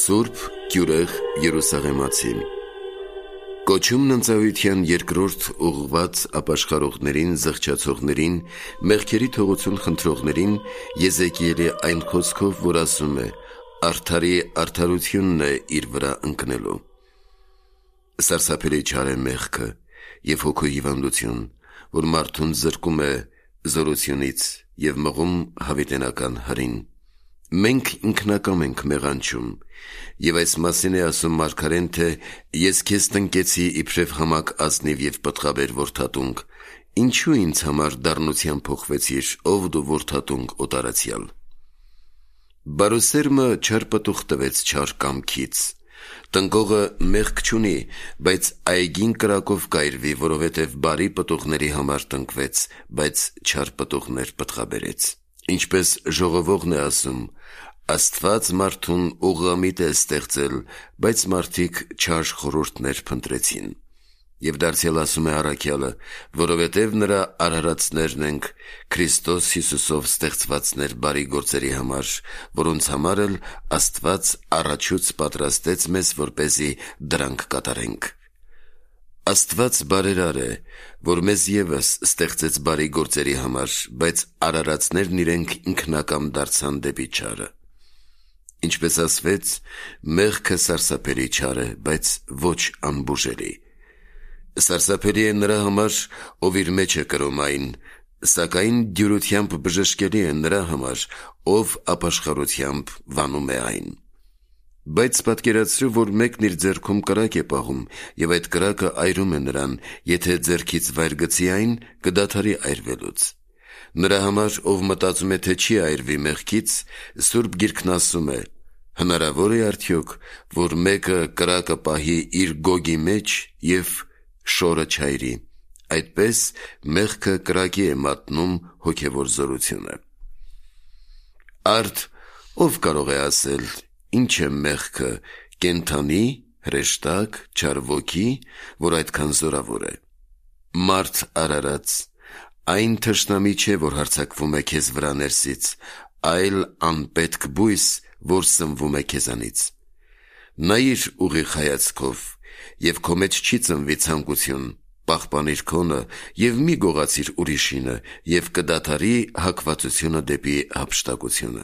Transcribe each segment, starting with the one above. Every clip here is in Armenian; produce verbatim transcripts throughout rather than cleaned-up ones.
Սուրբ Գյուրեղ Երուսաղեմացի Կոչումն ընծայության երկրորդ ուղղված ապաշխարողներին, զղջացողներին, մեղքերի թողություն խնդրողներին Եզեկիելի այն խոսքով, որ ասում է. «Արդարի արդարությունն է իր վրա ընկնելու»։ Սարսափելի չար է մեղքը և հոգու հիվանդություն, որ մարդուն զրկում է զորությունից և մղում հավիտենական հրին։ Մենք ինքնակամ ենք մեղանչում, և այս մասին է ասում մարգարեն, թե «Ես քեզ տնկեցի իբրև համակ ազնիվ և պտղաբեր որդատունկ, ինչու ինձ համար դառնության փոխվեցիր, ով դու որդատունկ օտարացյալ»։ Բարուսերմը չար պտուղ տվեց չար կամքից։ Տնկողը մեղք չունի, բայց այգին կրակով կայրվի, որովհետև բարի պտուղների համար տնկվեց, բայց չար պտուղներ պտղաբերեց։ Ինչպես ժողովողն է ասում. «Աստված մարդուն ուղղամիտ է ստեղծել, բայց մարդիկ չար խորհուրդներ փնտրեցին»։ Եվ դարձյալ ասում է առաքյալը. «Որովհետև նրա արարածներն ենք, Քրիստոս Հիսուսով ստեղծվածներ բարի գործերի համար, որոնց համար էլ Աստված առաջուց պատրաստեց մեզ, որպեսզի դրանք կատարենք»։ Աստված բարերար է, որ մեզ ևս ստեղծեց բարի գործերի համար, բայց արարածներն իրենք ինքնակամ դարձան դեպի չարը։ Ինչպես ասվեց, մեղքը սարսափելի չար է, բայց ոչ անբուժելի։ Սարսափելի է նրա համար, ով իր մեջ է կրում այն, սակայն դյուրությամբ բժշկելի է նրա համար, ով ապաշխարությամբ վանում է այն։ Բայց պատկերացրու, որ մեկն իր ձեռքում կրակ է պահում, և այդ կրակը այրում է նրան, եթե ձեռքից վայր գցի այն, կդադարի այրվելուց։ Նրա համար, ով մտածում է, թե չի այրվի մեղքից, Սուրբ Գիրքն ասում է. «Հնարավոր է արդյոք, որ մեկը կրակը պահի իր գոգի մեջ և շորը չայրի»։ Այդպես մեղքը կրակի է մատնում հոգևոր զորությունը։ Արդ ով կարող է ասել. «Ինչ է մեղքը, կենդանի, հրեշտակ, չար ոգի, որ այդքան զորավոր է»։ Մարդ արարած, այն թշնամի չէ, որ հարձակվում է քեզ վրա ներսից, այլ անպետք բույս, որ սնվում է քեզանից։ Նայիր ուղիղ հայացքով, և քո մեջ չի ծնվի ցանկություն, պահպանիր քոնը և մի գողացիր ուրիշինը, և կդադարի հակվածությունը դեպի հափշտակությունը։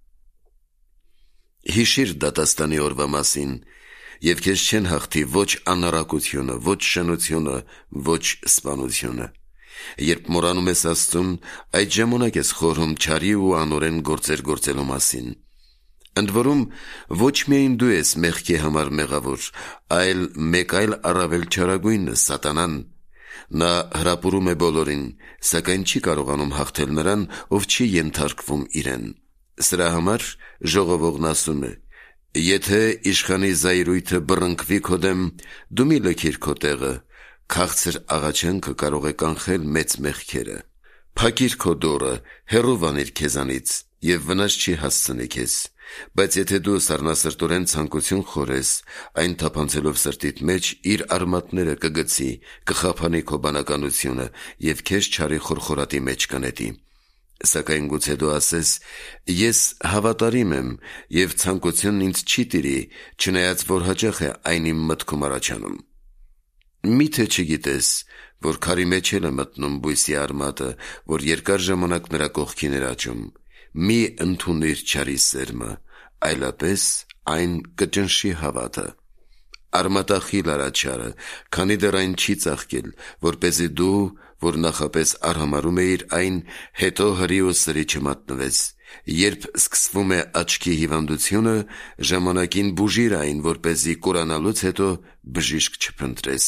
Հիշիր դատաստանի օրվա մասին, և քեզ չեն հաղթի ոչ անառակությունը, ոչ շնությունը, ոչ սպանությունը։ Երբ մոռանում ես Աստծուն, այդ ժամանակ ես խորհում չարի ու անօրեն գործեր գործելու մասին։ Ընդ որում, ոչ միայն դու ես մեղքի համար մեղավոր, այլ մեկ այլ առավել չարագույնը՝ Սատանան։ Նա հրապուրում է բոլորին, սակայն չի կարողանում հաղթել նրան, ով չի ենթարկվում իրեն։ Սրա համար ժողովողն ասում է. «Եթե իշխանի զայրույթը բռնկվի քո դեմ, դու մի լքիր քո տեղը, քաղցր աղաչանքը կարող է կանխել մեծ մեղքերը։ Փակիր քո դուռը, հեռու վանիր քեզանից, և վնաս չի հասցնի քեզ։ Բայց եթե դու սառնասրտորեն ցանկություն խորես, այն թափանցելով սրտիդ մեջ, իր արմատները կգցի, կխափանի քո բանականությունը և քեզ չարի խորխորատի մեջ կնետի։ Սակայն գուցե դու ասես. «Ես հավատարիմ եմ, և ցանկությունն ինձ չի տիրի, չնայած որ հաճախ է այն իմ մտքում առաջանում»։ Մի՞թե չգիտես, որ քարի մեջ էլ է մտնում բույսի արմատը, որ երկար ժամանակ նրա կողքին էր աճում։ Մի ընդունիր չարի սերմը, այլապես այն կճնշի հավատը։ Արմատախիլ արա չարը, քանի դեռ այն չի ծաղկել, որպեսզի դու, որ նախապես արհամարհում էիր այն, հետո հրի ու սրի չմատնվես։ Երբ սկսվում է աչքի հիվանդությունը, ժամանակին բուժիր այն, որպեսզի կորանալուց հետո բժիշկ չփնտրես։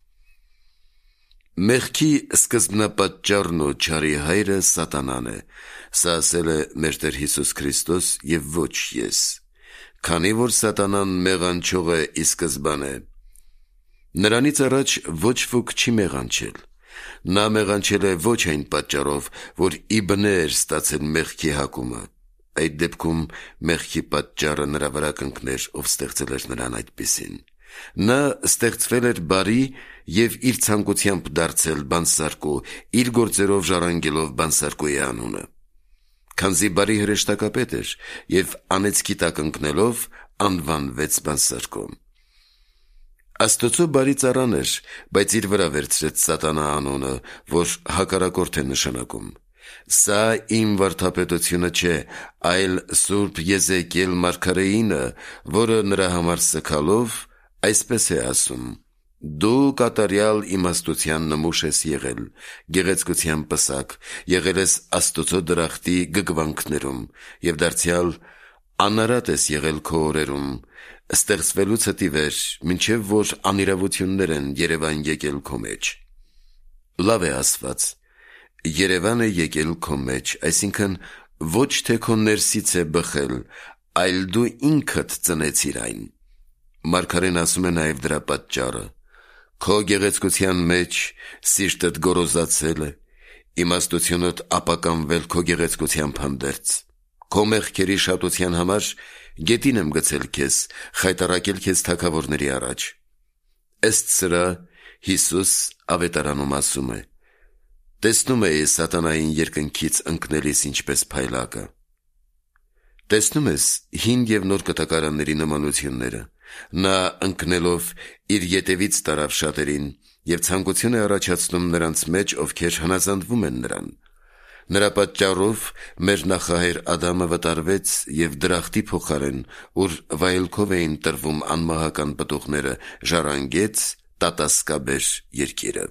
Մեղքի սկզբնապատճառն ու չարի հայրը Սատանան է։ Սա ասել է մեր Տեր Հիսուս Քրիստոս և ոչ ես։ Քանի որ Սատանան մեղանչող է ի սկզբանե, նրանից առաջ ոչ ոք չի մեղանչել։ Նա մեղանչել է ոչ այն պատճառով, որ ի բնե էր ստացել մեղքի հակումը։ Այդ դեպքում մեղքի պատճառը նրա վրա կընկներ, ով ստեղծել էր նրան այդպիսին։ Նա ստեղծվել էր բարի և իր ցանկությամբ դարձել բանսարկու, իր գործերով ժառանգելով բանսարկուի անունը։ Քանզի բարի հրեշտակապետ էր և անեծքի տակ ընկնելով անվանվեց բանսարկում։ Աստծո բարի ծառան էր, բայց իր վրա վերցրեց սատանա անունը, որ հակառակորդ է նշանակում։ Սա իմ վարդապետությունը չէ, այլ Սուրբ Եզեկիել մարգարեինը, որը նրա համար սգալով այսպես է ասում. «Դու կատարյալ իմաստության նմուշ ես եղել, գեղեցկության պսակ, եղել ես Աստծո դրախտի գգվանքներում և դարձյալ անարատ ես եղել քո օրերում, ստեղծվելուցդ ի վեր, մինչև որ անիրավություններ են Երևան եկել քո մեջ»։ Լավ է ասված. Երևան է եկել քո մեջ, այսինքն ոչ թե քո ներսից է բխել, այլ դու ինքդ ծնեցիր այն։ Մարգարեն ասում է նաև դրա պատճառը. «Քո գեղեցկության մեջ սիրտդ գոռոզացել է, իմաստությունդ ապականվել քո գեղեցկությամբ հանդերձ։ Քո մեղքերի շատության համար գետին եմ գցել քեզ, խայտառակել քեզ թագավորների առաջ»։ Ըստ սրա Հիսուս ավետարանում ասում է. «Տեսնում էի սատանային երկնքից ընկնելիս ինչպես փայլակը»։ Տեսնում ես հին և նոր կտակարանների նմանությունները։ Նա ընկնելով իր ետևից տարավ շատերին և ցանկություն է առաջացնում նրանց մեջ, ովքեր հնազանդվում են նրան։ Նրա պատճառով մեր նախահայր Ադամը վտարվեց և դրախտի փոխարեն, ուր վայելքով էին տրվում անմահական պտուղները, ժառանգեց տատասկաբեր երկիրը։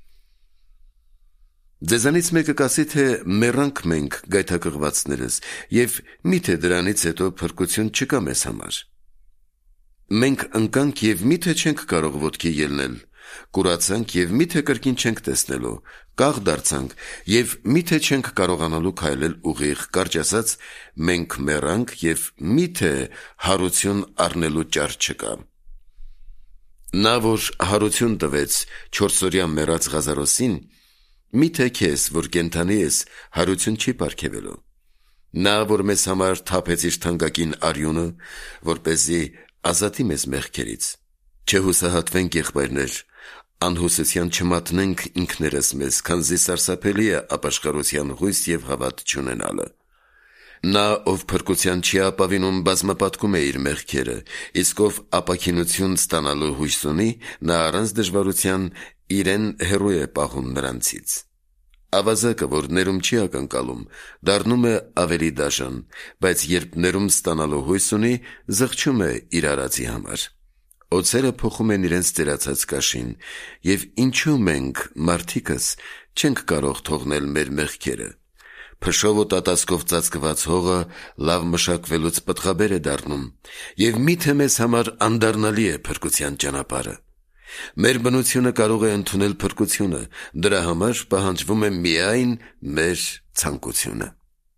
Ձեզանից մեկը կասի, թե մեռանք մենք գայթակղվածներս, և միթե դրանից հետո փրկություն չկա մեզ համար։ Մենք ընկանք և միթե չենք կարող ոտքի ելնել, կուրացանք և միթե կրկին չենք տեսնելու, կաղ դարձանք և միթե չենք կարողանալու քայլել ուղիղ, կարճ ասած, մենք մեռանք և միթե հարություն առնելու ճար չկա։ Նա, որ հարություն տվեց չորսօրյա մեռած Ղազարոսին, միթե քեզ, որ կենդանի ես, հարություն չի պարգևելու։ Նա, որ մեզ համար թափեց իր թանկագին արյունը, որպեսզի ազատի մեզ մեղքերից։ Չհուսահատվենք, եղբայրներ, անհուսության չմատնենք ինքներս մեզ, քանզի սարսափելի է ապաշխարության հույս և հավատ չունենալը։ Նա, ով փրկության չի ապավինում, բազմապատկում է իր մեղքերը, իսկ ով ապաքինություն ստանալու հույս ունի, նա առանց դժվարության իրեն հեռու է պահում նրանցից։ Ավազակը, որ ներում չի ակնկալում, դառնում է ավելի դաժան, բայց երբ ներում ստանալու հույս ունի, զղջում է իր արածի համար։ Օձերը փոխում են իրենց ծերացած կաշին, և ինչու մենք, մարդիկս, չենք կարող թողնել մեր մեղքերը։ Փշով ու տատասկով ծածկված հողը լավ մշակվելուց պտղաբեր է դառնում, և միթե մեզ համար անդառնալի է փրկության ճանապարհը։ Մեր բնությունը կարող է ընդունել փրկությունը, դրա համար պահանջվում է միայն մեր ցանկությունը։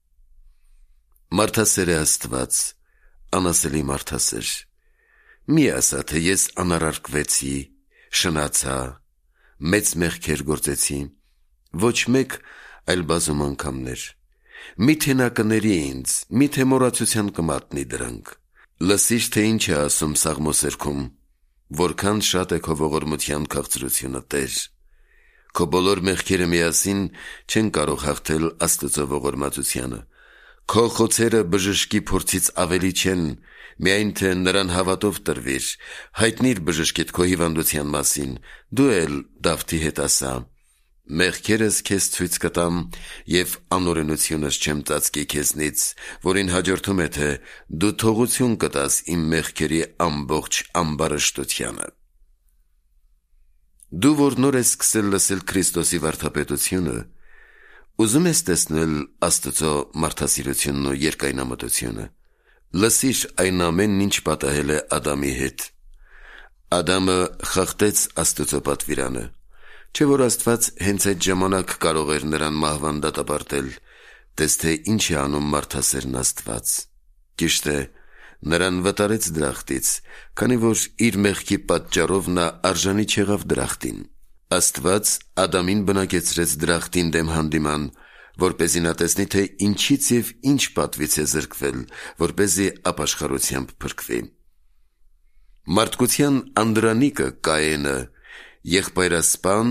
Մարդասեր է Աստված, անասելի մարդասեր։ Մի ասա, թե ես անարարկվեցի, շնացա, մեծ մեղքեր գործեցի։ Ոչ մեկ, այլ բազում անգամներ։ Միթե նա կների ինձ, միթե մոռացության կմատնի դրանք։ Լսիր, թե ինչ է ասում Սաղմոսերքում. «Որքան շատ է քո ողորմության քաղցրությունը, Տեր»։ Քո բոլոր մեղքերը միասին չեն կարող հաղթել Աստծո ողորմածությանը։ Քո խոցերը բժշկի փորձից ավելի չեն, միայն թե նրան հավատով տրվիր, հայտնիր բժշկիդ քո հիվանդության մասին, դու էլ Դավթի հետ ասա. «Մեղքերս քեզ ցույց կտամ և անօրենությունս չեմ ծածկի քեզնից», որին հաջորդում է, թե դու թողություն կտաս իմ մեղքերի ամբողջ ամբարշտությանը։ Դու, որ նոր ես սկսել լսել Քրիստոսի վարդապետությունը, ուզում ես տեսնել Աստծո մարդասիրությունն ու երկայնամտությունը։ Լսիր այն ամենն, ինչ պատահել է Ադամի հետ։ Ադամը խախտեց Աստծո պատվիրանը, չէ՞ որ Աստված հենց այդ ժամանակ կարող էր նրան մահվան դատապարտել։ Տես թե ինչ է անում մարդասերն Աստված։ Ճիշտ է, նրան վտարեց դրախտից, քանի որ իր մեղքի պատճառով նա արժանի չեղավ դրախտին։ Աստված Ադամին բնակեցրեց դրախտին դեմ հանդիման, որպեսզի նա տեսնի, թե ինչից և ինչ պատվից է զրկվել, որպեսզի ապաշխարությամբ փրկվի։ Մարդկության անդրանիկը Կայենը եղբայրասպան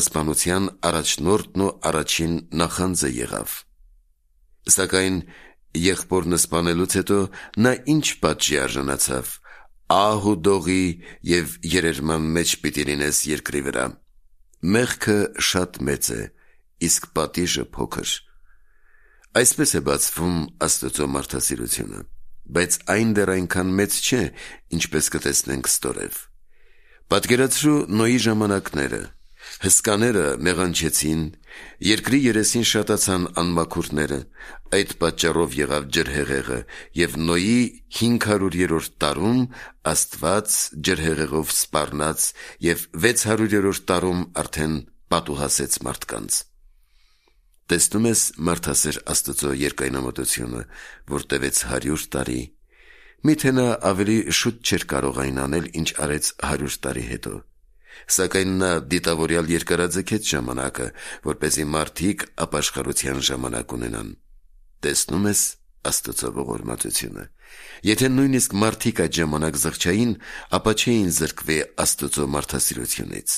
մարդասպանության առաջնորդն ու առաջին նախանձը եղավ։ Սակայն Եղբորն սպանելուց հետո նա ինչ պատժի արժանացավ, ահ ու դողի և երերման մեջ պիտի լինես երկրի վրա։ Մեղքը շատ մեծ է, իսկ պատիժը փոքր։ Այսպես է բացվում Աստծո մարդասիրությունը, բայց այն դեռ այնքան մեծ չէ, ինչպես կտեսնենք ստորև։ Պատկերացրու Նոյի ժամանակները։ Հսկաները մեղանչեցին, երկրի երեսին շատացան անմաքուրները, այդ պատճառով եղավ ջրհեղեղը, և Նոյի հինգ հարյուրերորդ տարում Աստված ջրհեղեղով սպառնաց և վեց հարյուրերորդ տարում արդեն պատուհասեց մարդկանց։ Տեսնում ես մարդասեր Աստծո երկայնամտությունը, որ տևեց հարյուր տարի։ Միթե նա ավելի շուտ չէր կարող այն անել, ինչ արեց հարյուր տարի հետո։ Սակայն նա դիտավորյալ երկարաձգեց ժամանակը, որպեսզի մարդիկ ապաշխարության ժամանակ ունենան։ Տեսնում ես Աստծո ողորմածությունը։ Եթե նույնիսկ մարդիկ այդ ժամանակ զղջային, ապա չէին զրկվի Աստծո մարդասիրությունից։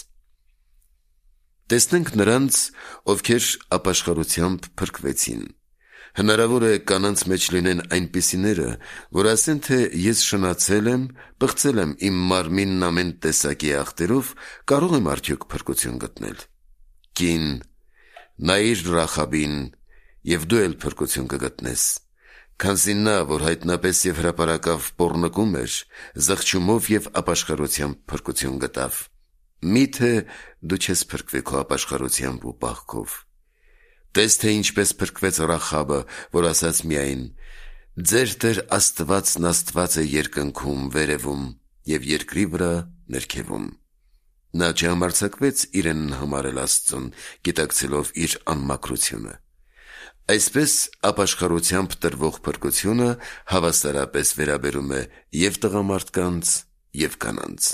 Տեսնենք նրանց, ովքեր ապաշխարությամբ փրկվեցին։ Հնարավոր է կանանց մեջ լինեն այնպիսիները, որ ասեն, թե ես շնացել եմ, պղծել եմ իմ մարմինն ամեն տեսակի ախտերով, կարող եմ արդյոք փրկություն գտնել։ Կին, նայիր Ռախաբին, և դու էլ փրկություն կգտնես, քանզի նա, որ հայտնապես և հրապարակավ պոռնկում էր, զղջումով և ապաշխարությամբ փրկություն գտավ։ Միթե դու չես փրկվի քո ապաշխարությամբ ու պահքով։ Տես, թե ինչպես փրկվեց Ռախաբը, որ ասաց միայն. «Ձեր Տեր Աստվածն Աստված է երկնքում վերևում և երկրի վրա ներքևում»։ Նա չհամարձակվեց իրենն համարել Աստծուն, գիտակցելով իր անմաքրությունը։ Այսպես ապաշխարությամբ տրվող փրկությունը հավասարապես վերաբերում է և տղամարդկանց, և կանանց։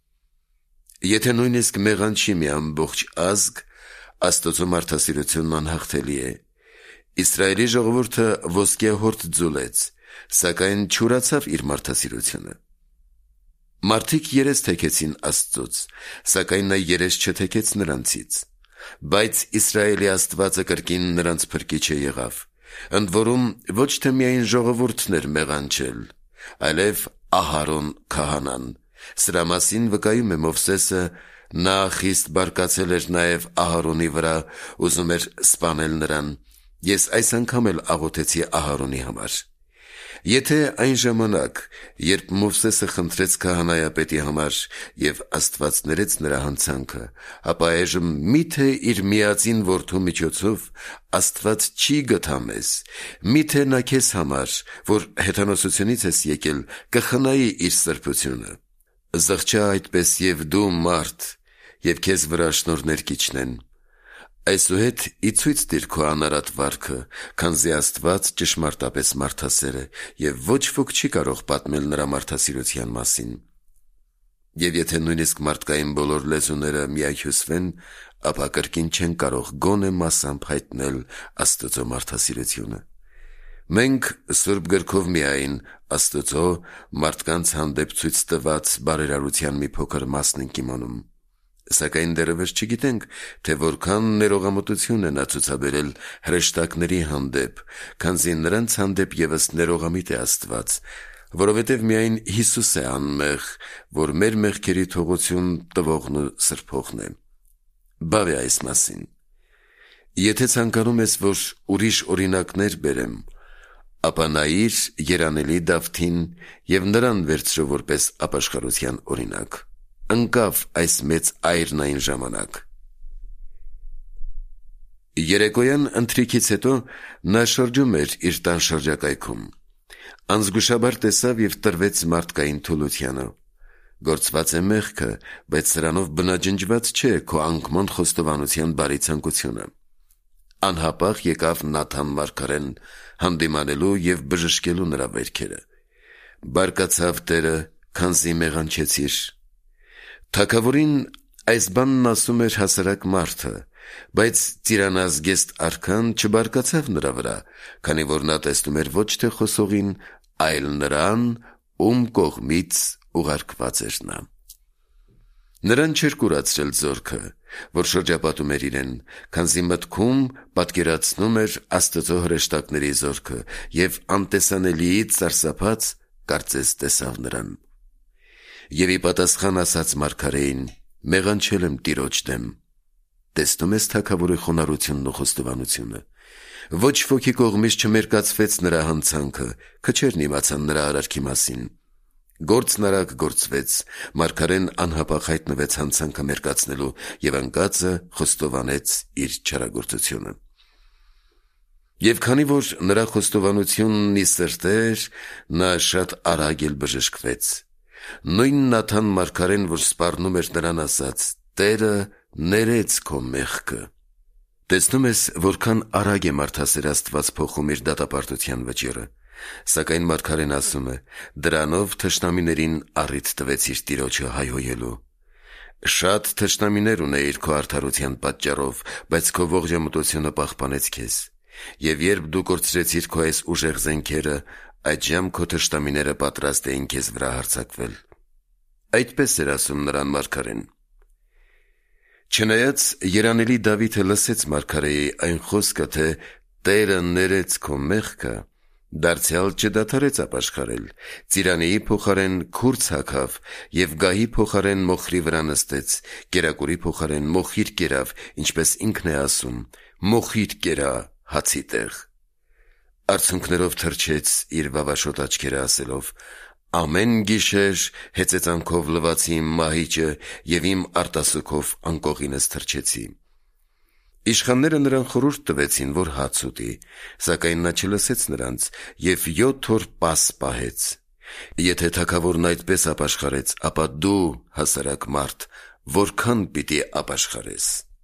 Եթե նույնիսկ մեղանչի մի ամբողջ ազգ, Աստծո մարդասիրությունն անհաղթելի է։ Իսրայելի ժողովուրդը ոսկե հորդ ձուլեց, սակայն չուրացավ իր մարդասիրությունը։ Մարդիկ երես թեքեցին Աստծուց, սակայն նա երես չթեքեց նրանցից։ Բայց Իսրայելի Աստվածը կրկին նրանց փրկիչը եղավ, ընդ որում ոչ թե միայն ժողովուրդն էր մեղանչել, այլև Ահարոն քահանան։ Սրա մասին վկայում է Մովսեսը, նա խիստ բարկացել էր նաև Ահարոնի վրա, ուզում էր սպանել նրան։ Ես այս անգամ էլ աղոթեցի Ահարոնի համար։ Եթե այն ժամանակ, երբ Մովսեսը խնդրեց քահանայապետի համար և Աստված ներեց նրա հանցանքը, ապա այժմ միթե իր միածին որդու միջոցով Աստված չի գթա մեզ, միթե նա քեզ համար, որ հեթանոսությունից ես եկել, կխնայի իր սրբությունը։ Զղջա այդպես և դու մարդ, և քեզ վրա շնորհներ կիջնեն։ Այսուհետ ի ցույց տիր քո անարատ վարքը, քանզի Աստված ճշմարտապես մարդասեր է, և ոչ ոք չի կարող պատմել նրա մարդասիրության մասին։ Եվ եթե նույնիսկ մարդկային բոլոր լեզուները միահյուսվեն, ապա կրկին չեն կարող գոնե մասամբ հայտնել Աստծո մարդասիրությունը։ Մենք Սուրբ Գրքով միայն Աստծո մարդկանց հանդեպ ցույց տված բարերարության մի փոքր մասն ենք իմանում, սակայն դեռևս չգիտենք, թե որքան ներողամտություն է նա ցուցաբերել հրեշտակների հանդեպ, քանզի նրանց հանդեպ ևս ներողամիտ է Աստված, որովհետև միայն Հիսուս է անմեղ, որ մեր մեղքերի թողություն տվողն ու սրբողն է։ Բավ է այս մասին։ Եթե ցանկանում ես, որ ուրիշ օրինակներ բերեմ, ապա նայիր երանելի Դավթին և նրան վերցրու որպես ապաշխարության օրինակ։ Ընկավ այս մեծ այրն այն ժամանակ։ Երեկոյան ընթրիքից հետո նա շրջում էր իր տան շրջակայքում։ Անզգուշաբար տեսավ և տրվեց մարդկային թուլությանը։ Գործված է մեղքը, բայց սրանով բնաջնջված չէ քո անկման խոստովանության բարի ցանկությունը։ Անհապաղ եկավ Նաթան մարգարեն հանդիմանելու և բժշկելու նրա վերքերը։ Բարկացավ Տերը, քանզի մեղանչեցիր։ Թագավորին այս բանն ասում էր հասարակ մարդը, բայց ծիրանազգեստ արքան չբարկացավ նրա վրա, քանի որ նա տեսնում էր ոչ թե խոսողին, այլ նրան, ում կողմից ուղարկված էր նա։ Նրան չէր կուրացրել զորքը, որ շրջապատում էր իրեն, քանզի մտքում պատկերացնում էր Աստծո հրեշտակների զորքը և անտեսանելիից սարսափած կարծես տեսավ նրան։ Եվ ի պատասխան ասաց մարգարեին. «Մեղանչել եմ Տիրոջ դեմ»։ Տեսնում ես թագավորի խոնարհությունն ու խոստովանությունը։ Ոչ ոքի կողմից չմերկացվեց նրա հանցանքը, քչերն իմացան նրա արարքի մասին։ Գործն արագ գործվեց, մարգարեն անհապաղ հայտնվեց հանցանքը մերկացնելու և անկածը խոստովանեց իր չարագործությունը։ Եվ քանի որ նրա խոստովանությունն ի սրտ էր, նա շատ արագ էլ բժշկվեց։ Նույն Նաթան մարգարեն, որ սպառնում էր նրան, ասաց. «Տերը ներեց քո մեղքը»։ Տեսնում ես, որքան արագ է մարդասեր Աստված փոխում իր դատապարտության վճիռը։ Սակայն մարգարեն ասում է. «Դրանով թշնամիներին առիթ տվեցիր Տիրոջը հայհոյելու»։ Շատ թշնամիներ ունեիր քո արդարության պատճառով, բայց քո ողջամտությունը պահպանեց քեզ։ Եվ երբ դու կորցրեցիր քո այս ուժեղ զենքերը, այդժամ քո թշնամիները պատրաստ էին քեզ վրա հարձակվել։ Այդպես էր ասում նրան մարգարեն։ Չնայած երանելի Դավիթը լսեց մարգարեի այն խոսքը, թե «Տերը ներեց քո մեղքը», դարձյալ չդադարեց ապաշխարել, ծիրանիի փոխարեն քուրձ հագավ և գահի փոխարեն մոխրի վրա նստեց, կերակուրի փոխարեն մոխիր կերավ, ինչպես ինքն է ասում. «Մոխիր կերա հացի տեղ»։ Արցունքներով թրջեց իր վավաշոտ աչքերը ասելով. «Ամեն գիշեր հեծեծանքով լվացի իմ մահիճը և իմ արտասուքով անկողինս թրջեցի»։ Իշխանները նրան խորհուրդ տվեցին, որ հաց ուտի, սակայն նա չլսեց նրանց և յոթ օր պաս պահեց։ Եթե թագավորն այդպես ապաշխարեց, ապա դու, հասարակ մարդ, որքան պիտի ապաշխարես։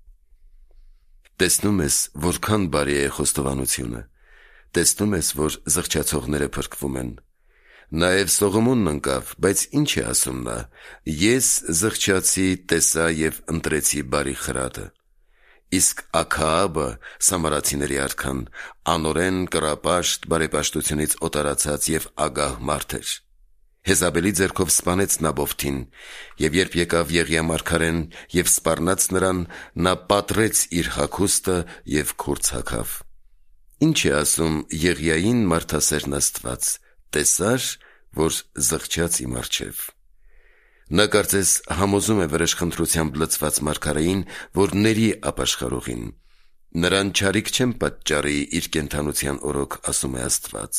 Տեսնում ես, որքան բարի է խոստովանությունը։ Տեսնում ես, որ զղջացողները փրկվում են։ Նաև Սողոմոնն ընկավ, բայց ինչ է ասում նա. «Ես զղջացի, տեսա և ընտրեցի բարի խրատը»։ Իսկ Աքաաբը, սամարացիների արքան, անօրեն, կռապաշտ, բարեպաշտությունից օտարացած և ագահ մարդ էր։ Հեզաբելի ձեռքով սպանեց Նաբովթին, և երբ եկավ Եղիա մարգարեն և սպառնաց նրան, նա պատռեց իր հագուստը և քուրձ հագավ։ Ինչ է ասում Եղիային մարդասերն Աստված. «Տեսա՞ր, որ զղջաց իմ առջև»։ Նա կարծես համոզում է վրեժխնդրությամբ լցված մարգարեին, որ ների ապաշխարողին։ Նրան չարիք չեմ պատճառի իր կենդանության օրոք, ասում է Աստված։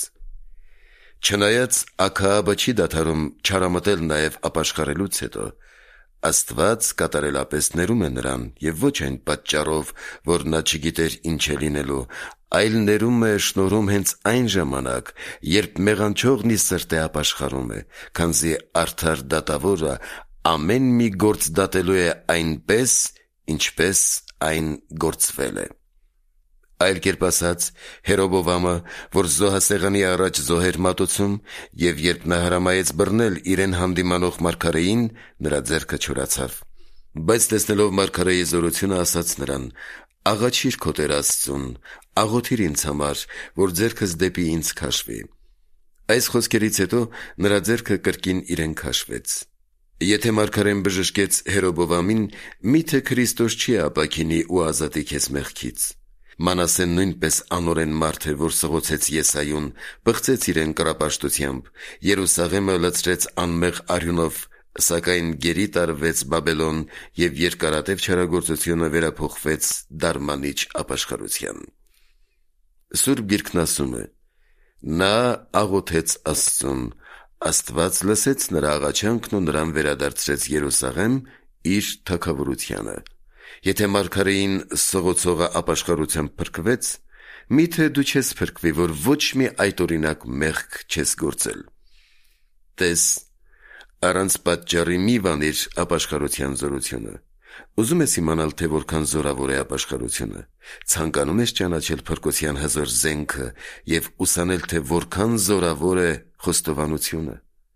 Չնայած Աքաաբը չի դադարում չարամտել նաև ապաշխարելուց հետո, Աստված կատարելապես ներում է նրան և ոչ այն պատճառով, որ նա չգիտեր ինչ է լինելու, այլ ներում է, շնորհում հենց այն ժամանակ, երբ մեղանչողն ի սրտե ապաշխարում է, քանզի արդար դատավորը ամեն մի գործ դատելու է այնպես, ինչպես այն գործվել է։ Այլ կերպ ասած, Հերոբովամը, որ զոհասեղանի առաջ զոհեր մատուցում, և երբ նա հրամայեց բռնել իրեն հանդիմանող մարգարեին, նրա ձեռքը չորացավ։ Բայց տեսնելով մարգարեի զորությունը, ասաց նրան. «Աղաչիր քո Տեր Աստծուն, աղոթիր ինձ համար, որ ձեռքս դեպի ինձ քաշվի»։ Այս խոսքերից հետո նրա ձեռքը կրկին իրեն քաշվեց։ Եթե մարգարեն բժշկեց Հերոբովամին, միթե Քրիստոս չի ապաքինի ու ազատի քեզ մեղքից։ Մանասեն նույնպես անօրեն մարդ է, որ սղոցեց Եսայուն, պղծեց իրեն կռապաշտությամբ, Երուսաղեմը լցրեց անմեղ արյունով, սակայն գերի տարվեց Բաբելոն և երկարատև չարագործությունը վերափոխվեց դարմանիչ ապաշխարության։ Սուրբ Գիրքն ասում է. «Նա աղոթեց Աստծուն, Աստված լսեց նրա աղաչանքն ու նրան վերադարձրեց Երուսաղեմ իր թագավորությանը»։ Եթե մարգարեին սղոցողը ապաշխարությամբ փրկվեց, միթե դու չես փրկվի, որ ոչ մի այդօրինակ մեղք չես գործել։ Տես, առանց պատճառի մի վանիր ապաշխարության զորությունը։ Ուզում ես իմանալ, թե որքան զորավոր է ապաշխարությունը։ Ցանկանում ես ճանաչել փրկության հզոր զենքը և ուսանել, թե որքան զորավոր է խոստովանությունը։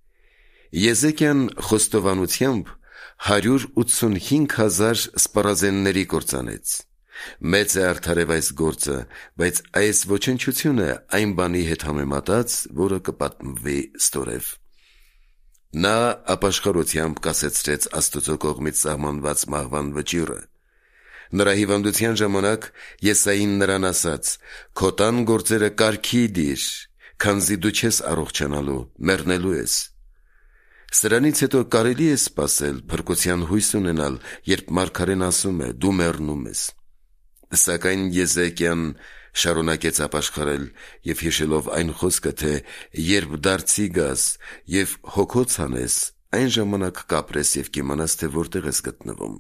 Եզեկիան խոստովանությամբ հարյուր ութսունհինգ հազար սպառազենների կործանեց։ Մեծ է արդարև այս գործը, բայց այս ոչնչությունը այն բանի հետ համեմատած, որը կպատմվի ստորև։ Նա ապաշխարությամբ կասեցրեց Աստծո կողմից սահմանված մահվան վճիռը։ Նրա հիվանդության ժամանակ Եսային նրան ասաց. «Քո տան գործերը կարգի դիր, քանզի դու չես առողջանալու, մեռնելու ես»։ Սրանից հետո կարելի է սպասել, փրկության հույս ունենալ, երբ մարգարեն ասում է. «Դու մեռնում ես»։ Սակայն Եզեկիան շարունակեց ապաշխարել և հիշելով այն խոսքը, թե երբ դարձի գաս և հոգոց անես, այն ժամանակ կապրես և կիմանաս, թե որտեղ ես գտնվում։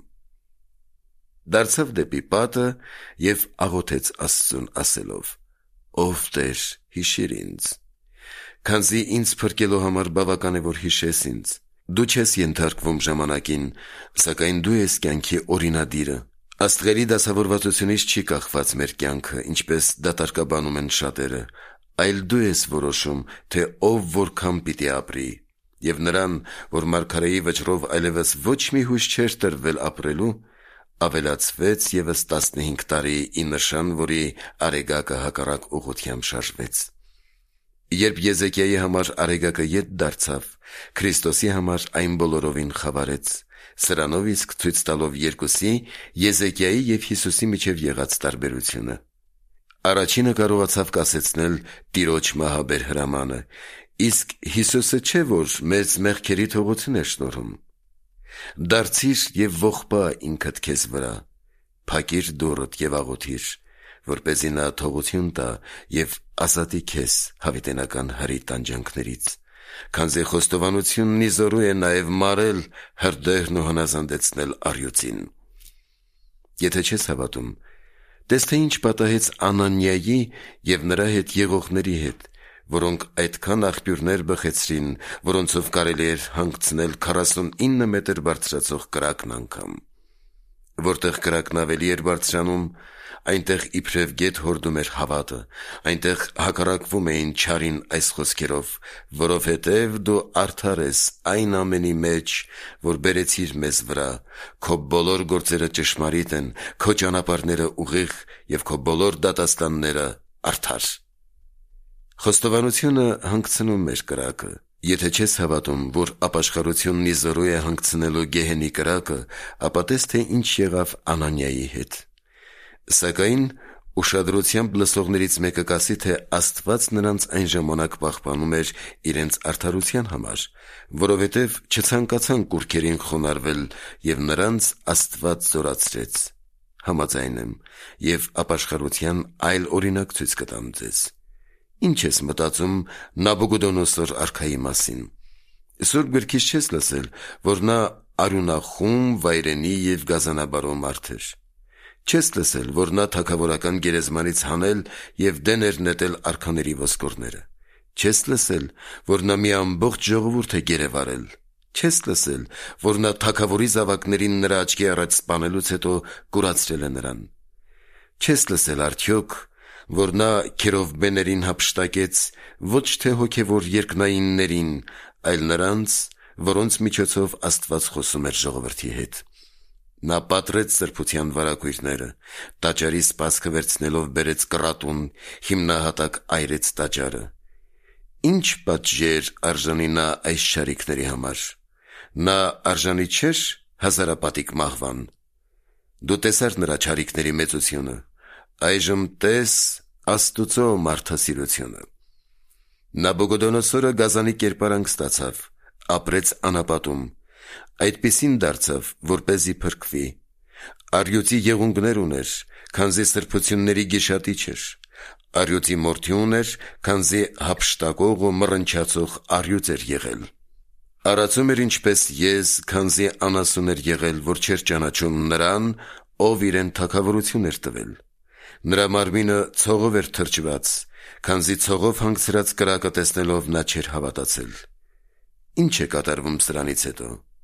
Դարձավ դեպի պատը և աղոթեց Աստծուն ասելով. «Ով Տեր, հիշիր ինձ, քանզի ինձ փրկելու համար բավական է, որ հիշես ինձ։ Դու չես ենթարկվում ժամանակին, սակայն դու ես կյանքի օրինադիրը։ Աստղերի դասավորվածությունից չի կախված մեր կյանքը, ինչպես դատարկաբանում են շատերը, այլ դու ես որոշում, թե ով որքան պիտի ապրի։ Եվ նրան, որ մարգարեի վճռով այլևս ոչ մի հույս չէր տրվել ապրելու, ավելացվեց ևս տասնհինգ տարի ի նշան, որի արեգակը հակառակ ուղղությամբ շարժվեց»։ Երբ Եզեկիայի համար արեգակը ետ դարձավ, Քրիստոսի համար այն բոլորովին խավարեց, սրանով իսկ ցույց տալով երկուսի՝ Եզեկիայի և Հիսուսի միջև եղած տարբերությունը։ Առաջինը կարողացավ կասեցնել Տիրոջ մահաբեր հրամանը, իսկ Հիսուսը չէ, որ մեծ մեղքերի թողություն է շնորհում։ Դարձիր և ողբա ինքդ քեզ վրա, փակիր դուռդ և աղոթիր, որպեսզի նա թողություն տա և ազատի քեզ հավիտենական հրի տանջանքներից, քանզի խոստովանությունն ի զորու է նաև մարել հրդեհն ու հնազանդեցնել առյուծին։ Եթե չես հավատում, տես թե ինչ պատահեց Անանիայի և նրա հետ եղողների հետ, որոնք այդքան աղբյուրներ բխեցրին, որոնցով կարելի էր հանգցնել քառասունինը մետր բարձրացող կրակն անգամ։ Որտեղ կրակն ավելի էր բարձրանում, այնտեղ իբրև գետ հորդում էր հավատը, այնտեղ հակառակվում էին չարին այս խոսքերով. «Որովհետև դու արդար ես այն ամենի մեջ, որ բերեցիր մեզ վրա, քո բոլոր գործերը ճշմարիտ են, քո ճանապարհները ուղիղ և քո բոլոր դատաստանները արդար»։ Խոստովանությունը հանգցնում էր կրակը։ Եթե չես հավատում, որ ապաշխարությունն ի զորու է հանգցնելու գեհենի կրակը, ապա տես թե ինչ եղավ Անանիայի հետ։ Սակայն ուշադրությամբ լսողներից մեկը կասի, թե Աստված նրանց այն ժամանակ պահպանում էր իրենց արդարության համար, որովհետև չցանկացան կուռքերին խոնարհվել և նրանց Աստված զորացրեց։ Համաձայն եմ և ապաշխարության այլ օրինակ ցույց կտամ ձեզ։ Ինչ ես մտածում Նաբուգոդոնոսոր արքայի մասին։ Սուրբ գրքից չես լսել, որ նա արյունախում, վայրենի և գազանաբարո մարդ էր։ Չես լսել, որ նա թագավորական գերեզմանից հանել և դեն էր նետել արքաների ոսկորները։ Չես լսել, որ նա մի ամբողջ ժողովուրդ է գերեվարել։ Չես լսել, որ նա թագավորի զավակներին նրա աչքի առաջ սպանելուց հետո կուրացրել է նրան։ Չես լսել արդյոք, որ նա քերովբեներին հափշտակեց ոչ թե հոգևոր երկնայիններին, այլ նրանց, որոնց միջոցով Աստված խոսում էր ժողովրդի հետ։ Նա պատռեց սրբության վարագույրները, տաճարի սպասքը վերցնելով բերեց կռատուն, հիմնահատակ այրեց տաճարը։ Ինչ պատժեր արժանի նա այս շարիքների համար։ Նա արժանի չէր հազարապատիկ մահվան։ Դու տեսար նրա չարիքների մեծությունը, այժմ տես Աստուծո մարդասիրությունը։ Նաբուգոդոնոսորը գազանի կերպարանք ստացավ, ապրեց անապատում, այդպիսին դարձավ, որպեսզի փրկվի։ Առյուծի եղունգներ ուներ, քանզի սրբությունների գիշատիչ էր։ Առյուծի մորթի ուներ, քանզի հափշտակող ու մռնչացող առյուծ էր եղել։ Արածում էր ինչպես ես, քանզի անասուն էր եղել, որ չէր ճանաչում նրան, ով իրեն թագավորություն էր տվել։ Նրա մարմինը ցողով էր թրջված, քանզի ցողով հանգցրած կրակը տեսնելով նա չէր հավատացել։ Ինչ է կատարվում սրանից հետո։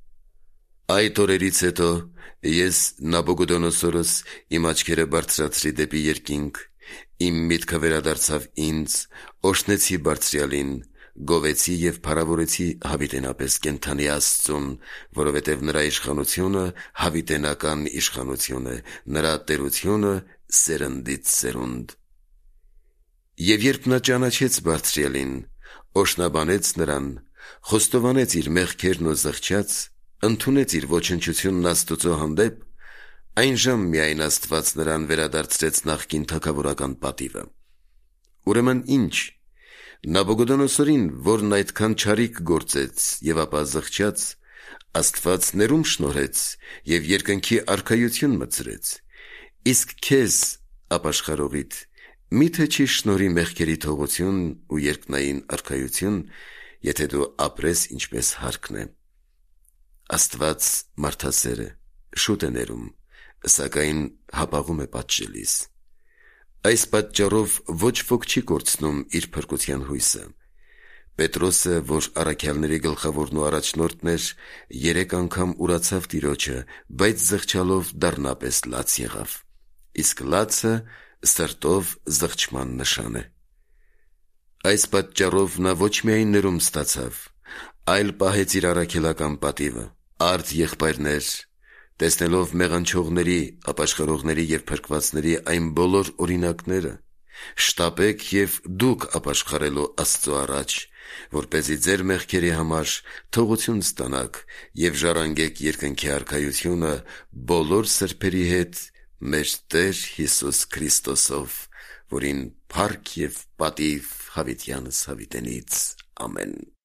Այդ օրերից հետո ես Նաբուգոդոնոսորս իմ աչքերը բարձրացրի դեպի երկինք, իմ միտքը վերադարձավ ինձ, օրհնեցի Բարձրյալին, գովեցի և փառավորեցի հավիտենապես կենդանի Աստծուն, որովհետև նրա իշխանությունը հավիտենական իշխանություն է, նրա տերությունը սերնդից սերունդ։ Եվ երբ նա ճանաչեց Բարձրյալին, օրհնաբանեց նրան, խոստովանեց իր մեղքերն ու զղջաց, ընդունեց իր ոչնչությունն Աստծո հանդեպ, այնժամ միայն Աստված նրան վերադարձրեց նախկին թագավորական պատիվը։ Ուրեմն ինչ, Նաբուգոդոնոսորին, որն այդքան չարիք գործեց և ապա զղջաց, Աստված ներում շնորհեց և երկնքի արքայություն մտցրեց, իսկ քեզ, ապաշխարողիդ, մի՞թե չի շնորհի մեղքերի թողություն ու երկնային արքայություն, եթե դու ապրես ինչպես հարկն է։ Աստված մարդասեր է, շուտ է ներում, սակայն հապաղում է պատժելիս։ Այս պատճառով ոչ ոք չի կորցնում իր փրկության հույսը։ Պետրոսը, որ առաքյալների գլխավորն ու առաջնորդն էր, երեք անգամ ուրացավ Տիրոջը, բայց զղջալով դառնապես լաց եղավ, իսկ լացը սրտով զղջման նշան է։ Այս պատճառով նա ոչ միայն ներում ստացավ, այլ պահեց իր առաքելական պատիվը։ Արդ եղբայրներ, տեսնելով մեղանչողների, ապաշխարողների և փրկվածների այն բոլոր օրինակները, շտապեք և դուք ապաշխարելու Աստծո առաջ, որպեսզի ձեր մեղքերի համար թողություն ստանաք և ժառանգեք երկնքի արքայությունը բոլոր սրբերի հետ մեր Տեր Հիսուս Քրիստոսով, որին փառք և պատիվ հավիտյանս հավիտենից։ Ամեն։